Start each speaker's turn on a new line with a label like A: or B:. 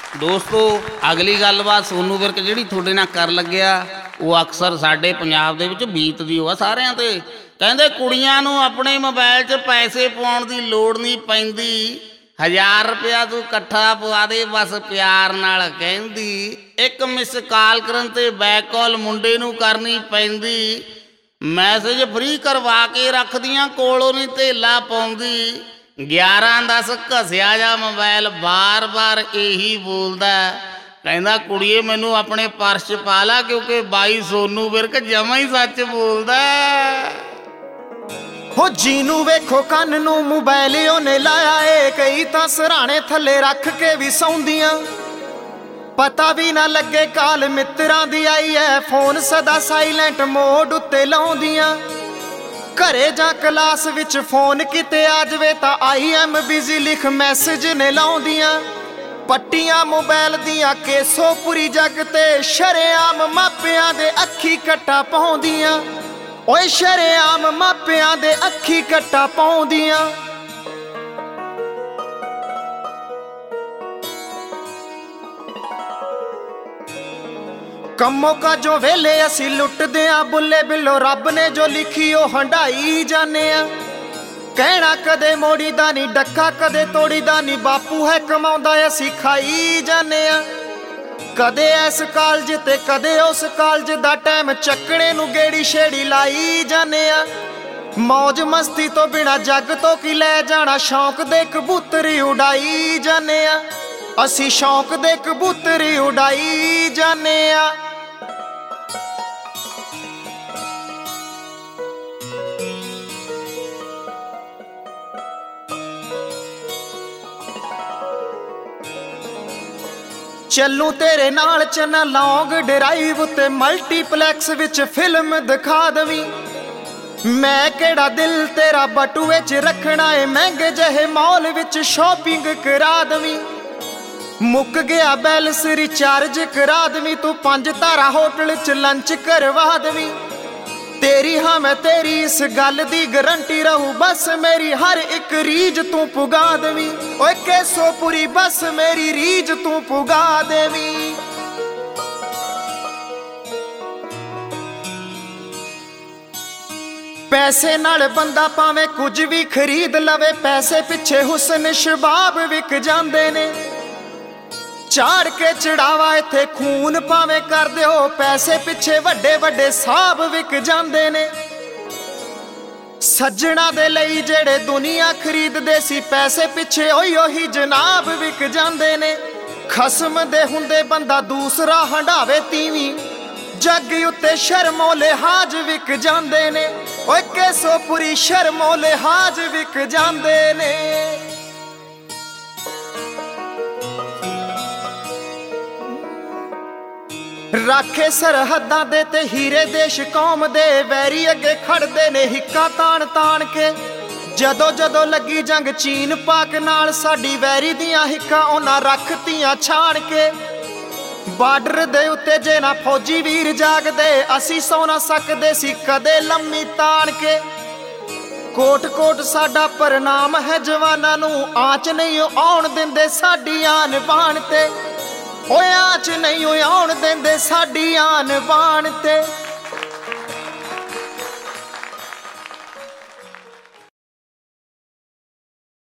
A: ਦੋਸਤੋ ਅਗਲੀ ਗੱਲਬਾਤ ਸੋਨੂ ਵਿਰਕ ਜਿਹੜੀ ਤੁਹਾਡੇ ਨਾਲ ਕਰ ਲੱਗਿਆ ਉਹ ਅਕਸਰ ਸਾਡੇ ਪੰਜਾਬ ਦੇ ਵਿੱਚ ਬੀਤਦੀ ਹੋਆ ਸਾਰਿਆਂ ਤੇ। ਕਹਿੰਦੇ ਕੁੜੀਆਂ ਨੂੰ ਆਪਣੇ ਮੋਬਾਈਲ 'ਚ ਪੈਸੇ ਪਾਉਣ ਦੀ ਲੋੜ ਨਹੀਂ ਪੈਂਦੀ, 1000 ਰੁਪਇਆ ਤੂੰ ਇਕੱਠਾ ਪਵਾ ਦੇ ਬਸ ਪਿਆਰ ਨਾਲ ਕਹਿੰਦੀ। ਇੱਕ ਮਿਸ ਕਾਲ ਕਰਨ ਤੇ ਬੈਕ ਕਾਲ ਮੁੰਡੇ ਨੂੰ ਕਰਨੀ ਪੈਂਦੀ, ਮੈਸੇਜ ਫ੍ਰੀ ਕਰਵਾ ਕੇ ਰੱਖਦੀਆਂ ਕੋਲੋਂ ਨਹੀਂ ਧੇਲਾ ਪਾਉਂਦੀ। 11-10 ਘਸਿਆ ਜਾ ਮੋਬਾਈਲ ਬਾਰ-ਬਾਰ ਇਹੀ ਬੋਲਦਾ, ਕਹਿੰਦਾ ਕੁੜੀਏ ਮੈਨੂੰ ਆਪਣੇ ਪਰਸ 'ਚ ਪਾ ਲਾ ਕਿਉਂਕਿ ਬਾਈ ਸੋਨੂ ਵਿਰਕ ਜਮਾਂ ਹੀ ਸੱਚ ਬੋਲਦਾ।
B: ਹੋ ਜਿਹਨੂੰ ਵੇਖੋ ਕੰਨ ਨੂੰ ਮੋਬਾਈਲ ਉਹਨੇ ਲਾਇਆ ਏ, ਕਈ ਤਾਂ ਸਰਾਣੇ ਥੱਲੇ ਰੱਖ ਕੇ ਵੀ ਸੌਂਦੀਆਂ, ਪਤਾ ਵੀ ਨਾ ਲੱਗੇ ਕਾਲ ਮਿੱਤਰਾਂ ਦੀ ਆਈ ਐ, ਫੋਨ ਸਦਾ ਸਾਈਲੈਂਟ ਮੋਡ ਉੱਤੇ ਲਾਉਂਦੀਆਂ। ਘਰੇ ਜਾਂ ਕਲਾਸ ਵਿੱਚ ਫੋਨ ਕਿਤੇ ਆ ਜਾਵੇ ਤਾਂ ਆਈ ਐਮ ਬਿਜ਼ੀ ਲਿਖ ਮੈਸੇਜ ਨੇ ਲਾਉਂਦੀਆਂ। ਪੱਟੀਆਂ ਮੋਬਾਈਲ ਦੀਆਂ ਕੇਸੋ ਪੂਰੀ ਜੱਗ ਤੇ ਸ਼ਰੇਆਮ ਮਾਪਿਆਂ ਦੇ ਅੱਖੀ ਕੱਟਾ ਪਾਉਂਦੀਆਂ, ਓਏ ਸ਼ਰੇਆਮ ਮਾਪਿਆਂ ਦੇ ਅੱਖੀ ਕੱਟਾ ਪਾਉਂਦੀਆਂ। ਕੰਮੋਂ ਕਾਜੋਂ ਵੇਲੇ ਅਸੀਂ ਲੁੱਟਦੇ ਆਂ, ਬੁੱਲੇ ਬਿੱਲੋ ਰੱਬ ਨੇ ਜੋ ਲਿਖੀ ਉਹ ਹੰਡਾਈ ਜਾਂਦੇ ਆ। ਕਹਿਣਾ ਕਦੇ ਮੋੜੀ ਦਾ ਨਹੀਂ ਡੱਕਾ, ਕਦੇ ਤੋੜੀ ਦਾ ਨਹੀਂ, ਬਾਪੂ ਹੈ ਕਮਾਉਂਦਾ ਅਸੀਂ ਖਾਈ ਜਾਂਦੇ ਆ। ਕਦੇ ਇਸ ਕਾਲਜ ਤੇ ਕਦੇ ਉਸ ਕਾਲਜ ਦਾ ਟਾਈਮ ਚੱਕਣੇ ਨੂੰ ਗੇੜੀ ਛੇੜੀ ਲਾਈ ਜਾਂਦੇ ਆ। ਮੌਜ ਮਸਤੀ ਤੋਂ ਬਿਨਾ ਜੱਗ ਤੋਂ ਕੀ ਲੈ ਜਾਣਾ, ਸ਼ੌਂਕ ਦੇ ਕਬੂਤਰੀ ਉਡਾਈ ਜਾਂਦੇ ਆ ਅਸੀਂ, ਸ਼ੌਂਕ ਦੇ ਕਬੂਤਰੀ ਉਡਾਈ ਜਾਂਦੇ ਆ। ਚੱਲੂ ਤੇਰੇ ਨਾਲ ਚੰਨਾ ਲੌਂਗ ਡਰਾਈਵ ਉੱਤੇ ਮਲਟੀਪਲੈਕਸ ਵਿੱਚ ਫਿਲਮ ਦਿਖਾ ਦਵੀਂ। ਮੈਂ ਕਿਹੜਾ ਦਿਲ ਤੇਰਾ ਬਟੂਏ 'ਚ ਰੱਖਣਾ ਏ, ਮਹਿੰਗੇ ਜਿਹੇ ਮਾਲ ਵਿੱਚ ਸ਼ਾਪਿੰਗ ਕਰਾ ਦਵੀਂ। ਮੁੱਕ ਗਿਆ ਬੈਲੈਂਸ ਰਿਚਾਰਜ ਕਰਾ ਦਵੀਂ, ਤੂੰ 5 ਤਾਰਾ ਹੋਟਲ 'ਚ ਲੰਚ ਕਰਵਾ ਦਵੀਂ। ਤੇਰੀ ਹਾਂ ਮੈਂ ਤੇਰੀ ਇਸ ਗੱਲ ਦੀ ਗਰੰਟੀ ਰਹੂ, ਬਸ ਮੇਰੀ ਹਰ ਇੱਕ ਰੀਝ ਤੂੰ ਪੁਗਾ ਦੇਵੀਂ। ਓਏ ਕੇਸੋ ਪੂਰੀ ਬਸ ਮੇਰੀ ਰੀਝ ਤੂੰ ਪੁਗਾ ਦੇਵੀਂ। ਪੈਸੇ ਨਾਲ ਬੰਦਾ ਭਾਵੇਂ ਕੁਝ ਵੀ ਖਰੀਦ ਲਵੇ, ਪੈਸੇ ਪਿੱਛੇ ਹੁਸਨ ਸ਼ਬਾਬ ਵਿਕ ਜਾਂਦੇ ਨੇ। ਚਾੜ ਕੇ ਚੜਾਵਾ ਇੱਥੇ ਖੂਨ ਭਾਵੇਂ ਕਰ ਦਿਓ, ਪੈਸੇ ਪਿੱਛੇ ਵੱਡੇ ਵੱਡੇ ਸਾਬ ਵਿਕ ਜਾਂਦੇ ਨੇ। ਸੱਜਣਾ ਦੇ ਲਈ ਜਿਹੜੇ ਦੁਨੀਆ ਖਰੀਦਦੇ ਸੀ, ਪੈਸੇ ਪਿੱਛੇ ਉਹੀ ਜਨਾਬ ਵਿਕ ਜਾਂਦੇ ਨੇ। ਖਸਮ ਦੇ ਹੁੰਦੇ ਬੰਦਾ ਦੂਸਰਾ ਹੰਡਾਵੇ ਤੀਵੀਂ, ਜੱਗ ਉੱਤੇ ਸ਼ਰਮੋ ਲਿਹਾਜ਼ ਵਿਕ ਜਾਂਦੇ ਨੇ। ਓਏ ਕੇਸੋ ਪੂਰੀ ਸ਼ਰਮੋ ਲਿਹਾਜ਼ ਵਿਕ ਜਾਂਦੇ ਨੇ। ਰਾਖੇ ਸਰਹੱਦਾਂ ਦੇ ਤੇ ਹੀਰੇ ਦੇਸ਼ ਕੌਮ ਦੇ, ਵੈਰੀ ਅੱਗੇ ਖੜਦੇ ਨੇ ਹਿੱਕਾਂ ਤਾਣ ਤਾਣ ਕੇ। ਜਦੋਂ ਜਦੋਂ ਲੱਗੀ ਜੰਗ ਚੀਨ ਪਾਕ ਨਾਲ, ਸਾਡੀ ਵੈਰੀ ਦੀਆਂ ਹਿੱਕਾਂ ਉਹਨਾਂ ਰੱਖਤੀਆਂ ਛਾਣ ਕੇ। ਬਾਰਡਰ ਦੇ ਉੱਤੇ ਜੇ ਨਾ ਫੌਜੀ ਵੀਰ ਜਾਗਦੇ, ਅਸੀਂ ਸੌ ਨਾ ਸਕਦੇ ਸੀ ਕਦੇ ਲੰਮੀ ਤਾਣ ਕੇ। ਕੋਟ ਕੋਟ ਸਾਡਾ ਪ੍ਰਣਾਮ ਹੈ ਜਵਾਨਾਂ ਨੂੰ, ਆਂਚ ਨਹੀਂ ਆਉਣ ਦਿੰਦੇ ਸਾਡੀ ਆਨ ਬਾਣ ਤੇ। ਓਏ ਆਂਚ ਨਹੀਂ ਆਉਣ ਦਿੰਦੇ ਸਾਡੀ ਆਨ ਬਾਣ ਤੇ।